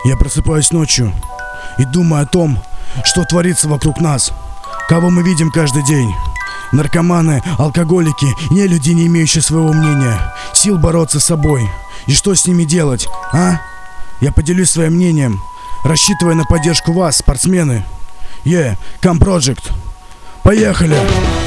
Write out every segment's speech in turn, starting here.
Я просыпаюсь ночью и думаю о том, что творится вокруг нас, кого мы видим каждый день. Наркоманы, алкоголики, нелюди, не имеющие своего мнения, сил бороться с собой. И что с ними делать, а? Я поделюсь своим мнением, рассчитывая на поддержку вас, спортсмены. Come Project. Поехали!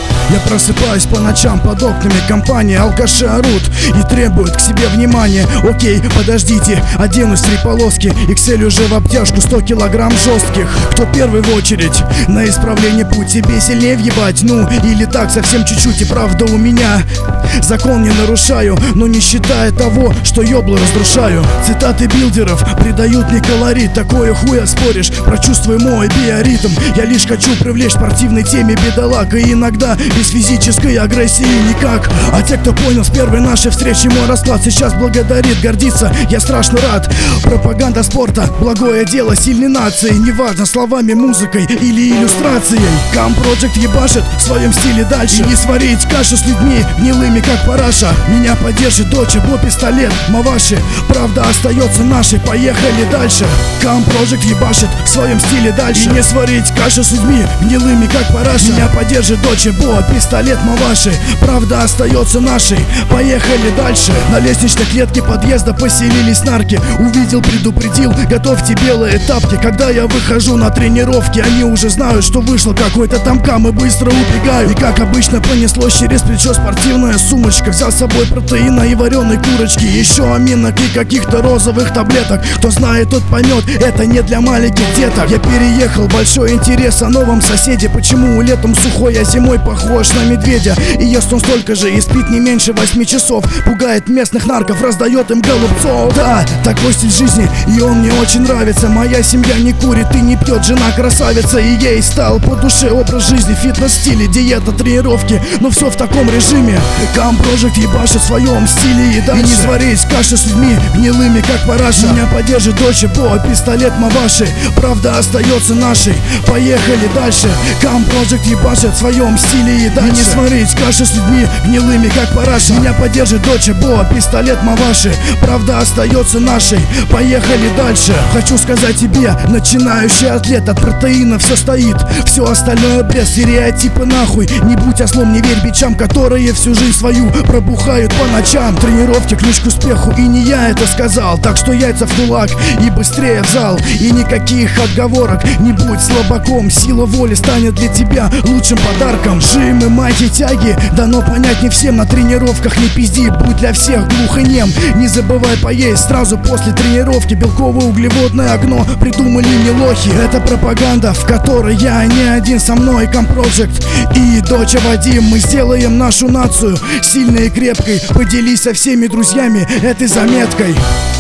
Я просыпаюсь по ночам под окнами компании. Алкаши орут и требуют к себе внимания. Окей, подождите, оденусь в 3 полоски. XL уже в обтяжку, 100 килограмм жестких. Кто первый в очередь на исправление путь? Себе сильнее въебать, ну или так, совсем чуть-чуть. И правда у меня закон не нарушаю, но не считая того, что ёблы разрушаю. Цитаты билдеров придают мне колорит. Такое хуя споришь, прочувствуй мой биоритм. Я лишь хочу привлечь спортивной теме бедолаг. И иногда без физической агрессии никак. А те, кто понял с первой нашей встречи мой расклад, сейчас благодарит, гордится, я страшно рад. Пропаганда спорта, благое дело сильной нации. Неважно словами, музыкой или иллюстрацией. Come Project ебашит в своем стиле дальше. И не сварить кашу с людьми гнилыми, как параша. Меня поддержит дочь, бо пистолет, маваши. Правда остается нашей, поехали дальше. Come Project ебашит в своем стиле дальше. И не сварить кашу с людьми гнилыми, как параша. Меня поддержит дочь, бо пистолет, маваши. Правда остается нашей, поехали дальше. На лестничной клетке подъезда поселились нарки. Увидел, предупредил, готовьте белые тапки. Когда я выхожу на тренировки, они уже знают, что вышло какой-то там кам, и быстро убегаю. И как обычно понеслось через плечо спортивная сумочка. Взял с собой протеина и вареной курочки, еще аминок и каких-то розовых таблеток. Кто знает, тот поймет, это не для маленьких деток. Я переехал, большой интерес о новом соседе. Почему летом сухой, а зимой похож на медведя? И ест он столько же и спит не меньше 8 часов. Пугает местных нарков, раздает им голубцов. Да, такой стиль жизни, и он мне очень нравится. Моя семья не курит и не пьет, жена красавица. И ей стал по душе образ жизни, фитнес-стиле, диета, тренировки, но все в таком режиме. Come Project ебашит в своем стиле и дальше. И не сварить каши с людьми гнилыми, как параша. Меня поддержит дочь, бо пистолет, маваши. Правда остается нашей, поехали дальше. Come Project ебашит в своем стиле и дальше. И не сварить каши с людьми гнилыми, как параша. Меня поддержит дочь, бо пистолет, маваши. Правда остается нашей, поехали дальше. Хочу сказать тебе, начинающий атлет, от протеина все стоит, все остальное бред, стереотипы нахуй. Не будь ослом, не верь бичам, которые всю жизнь свою пробухают по ночам. Тренировки ключ к успеху, и не я это сказал. Так что яйца в кулак и быстрее в зал. И никаких отговорок, не будь слабаком. Сила воли станет для тебя лучшим подарком. Жимы, майки, тяги дано понять не всем. На тренировках не пизди, будь для всех глух и нем. Не забывай поесть сразу после тренировки. Белковое углеводное окно придумали не лохи. Это пропаганда, в которой я не один, со мной Come Project и доча Вадим. Мы сделаем нашу нацию сильной и крепкой. Поделись со всеми друзьями этой заметкой.